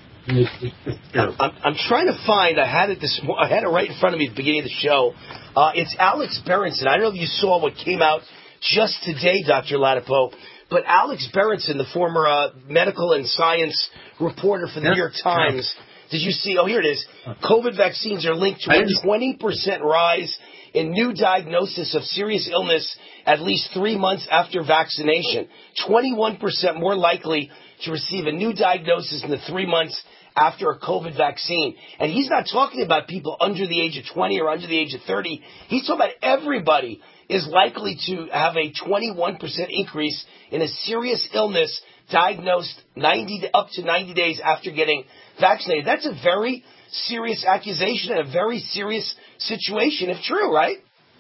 I'm, I'm trying to find, I had it this I had it right in front of me at the beginning of the show. Uh, it's Alex Berenson. I don't know if you saw what came out just today, Doctor Ladapo, but Alex Berenson, the former uh, medical and science reporter for the yeah. New York Times, yeah. Did you see? Oh, here it is. COVID vaccines are linked to a twenty percent rise in new diagnosis of serious illness at least three months after vaccination. twenty-one percent more likely to receive a new diagnosis in the three months after a COVID vaccine. And he's not talking about people under the age of twenty or under the age of thirty. He's talking about everybody is likely to have a twenty-one percent increase in a serious illness diagnosed ninety up to ninety days after getting vaccinated. That's a very serious accusation and a very serious situation, if true, right?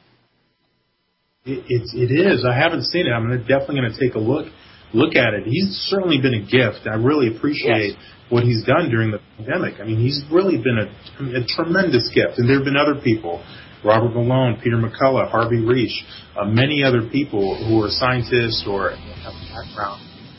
It, it, it is. I haven't seen it. I'm definitely going to take a look look at it. He's certainly been a gift. I really appreciate yes. what he's done during the pandemic. I mean, he's really been a, a tremendous gift. And there have been other people, Robert Malone, Peter McCullough, Harvey Reich, uh, many other people who are scientists or have a background.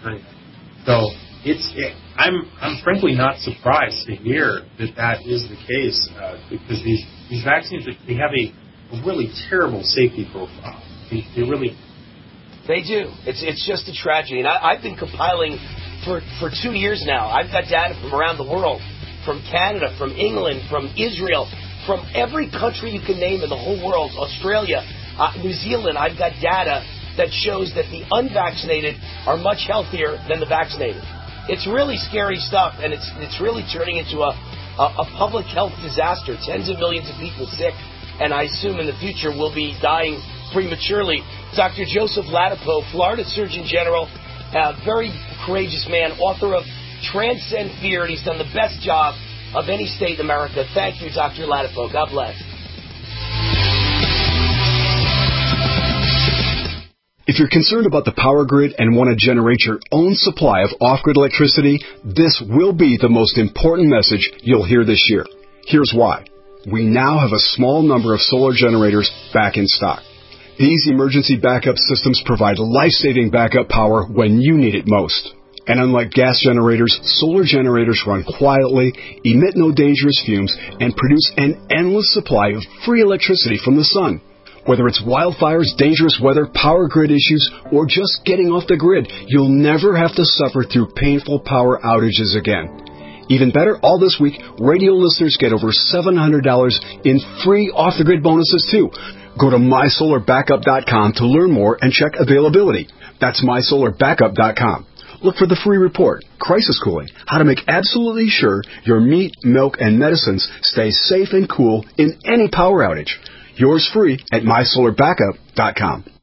So it's it, I'm I'm frankly not surprised to hear that that is the case uh, because these these vaccines, they have a, a really terrible safety profile. They, they really they do. It's it's just a tragedy, and I, I've been compiling for for two years now. I've got data from around the world, from Canada, from England, from Israel, from every country you can name in the whole world, Australia, uh, New Zealand. I've got data that shows that the unvaccinated are much healthier than the vaccinated. It's really scary stuff, and it's it's really turning into a, a, a public health disaster. Tens of millions of people sick, and I assume in the future will be dying prematurely. Doctor Joseph Ladapo, Florida Surgeon General, a very courageous man, author of Transcend Fear, and he's done the best job of any state in America. Thank you, Doctor Ladapo. God bless. If you're concerned about the power grid and want to generate your own supply of off-grid electricity, this will be the most important message you'll hear this year. Here's why. We now have a small number of solar generators back in stock. These emergency backup systems provide life-saving backup power when you need it most. And unlike gas generators, solar generators run quietly, emit no dangerous fumes, and produce an endless supply of free electricity from the sun. Whether it's wildfires, dangerous weather, power grid issues, or just getting off the grid, you'll never have to suffer through painful power outages again. Even better, all this week, radio listeners get over seven hundred dollars in free off-the-grid bonuses, too. Go to my solar backup dot com to learn more and check availability. That's my solar backup dot com. Look for the free report, Crisis Cooling, how to make absolutely sure your meat, milk, and medicines stay safe and cool in any power outage. Yours free at my solar backup dot com.